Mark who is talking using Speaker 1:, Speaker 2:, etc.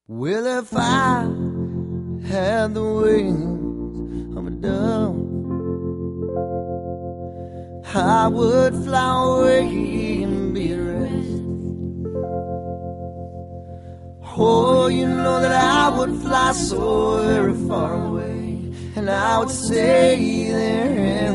Speaker 1: Well, if I had the wings of a dove, I would fly away and be at rest. Oh, you know that I would fly so very far away, and I would stay there